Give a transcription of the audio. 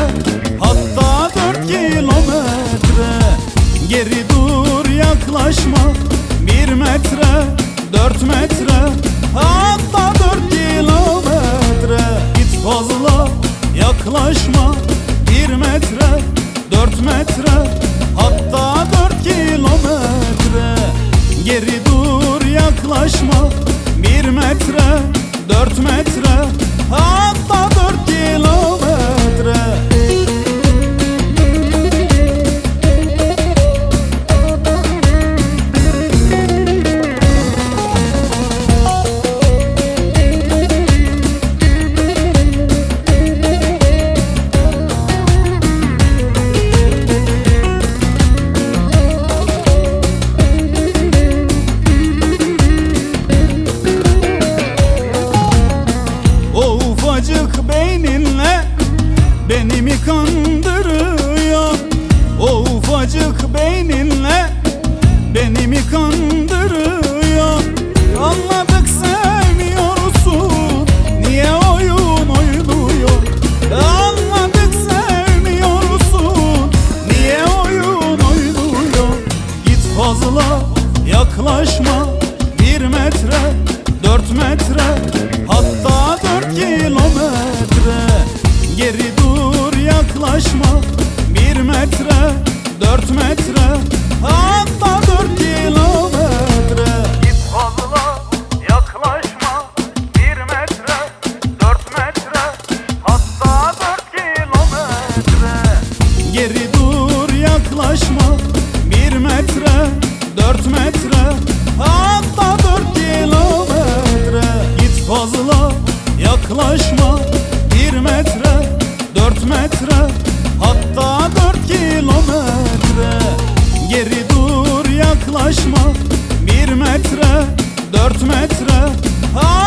hatta 4 kilometre. Geri dur yaklaşma, 1 metre, 4 metre, hatta 4 kilometre. Hiç fazla yaklaşma, 1 metre, 4 metre, hatta 4 kilometre. Geri dur yaklaşma, 1 metre, 4 metre, hatta 4 kilometre. Ufacık beyninle beni mi kandırıyor? O ufacık beyninle beni mi kandırıyor? Anladık sevmiyorsun, niye oyun oynuyor? Anladık sevmiyorsun, niye oyun oynuyor? Git fazla yaklaşma, 1 metre, 4 metre, hatta 4 kilometre. Geri dur yaklaşma, 1 metre, 4 metre, hatta 4 kilometre. Git fazla yaklaşma, 1 metre, 4 metre, hatta 4 kilometre. Geri dur yaklaşma, 1 metre, 4 metre, hatta 4 kilometre. Git fazla yaklaşma, 1 metre, 4 metre, hatta 4 kilometre. Geri dur yaklaşma, 1 metre, 4 metre,